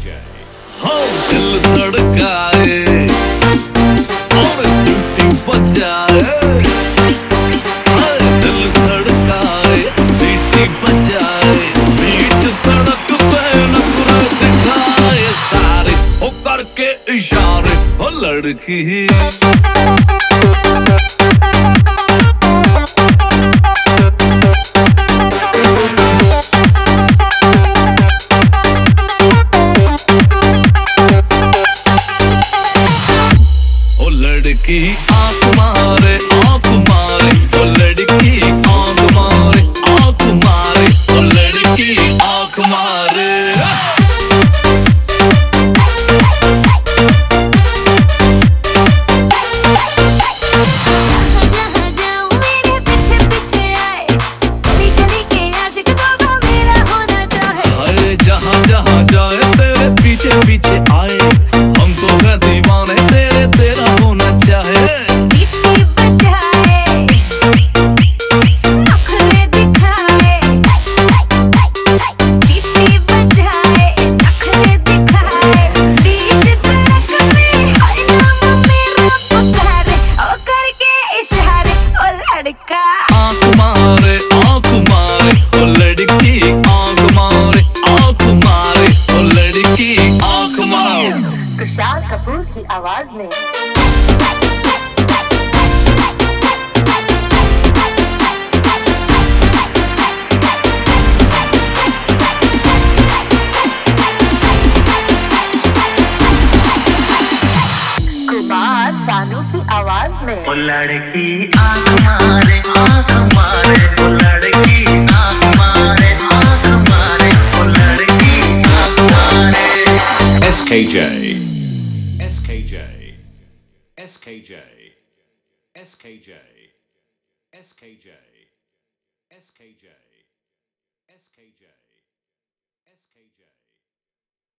हाँ दिल धड़काए और सीटी बजाए, हाँ दिल धड़काए सीटी बजाए, बीच सड़क पे नखरे दिखाए सारे हो करके इशारे हो लड़की लड़की आंख मारे आंख मारे ओ लड़की आंख मारे आंख मारे ओ लड़की आंख मारे जहाँ जहाँ जाए तेरे पीछे पीछे आए, हम तो है दीवाने तेरे तेरा होना चाहे। सीटी बजाए नखरे दिखाए, सीटी बजाए नखरे दिखाए, बीच सड़क पे हर नाम मेरा पुकारे ओ करके इशारे ओ लड़का आंख मारे ओ लड़की आंख मारे ओ लड़की आंख मारे। तुषार कपूर की आवाज में कुमार सानू की आवाज में ओ लड़की आंख मारे ओ लड़की आंख मारे ओ लड़की आंख मारे। SKJ SKJ SKJ SKJ SKJ SKJ SKJ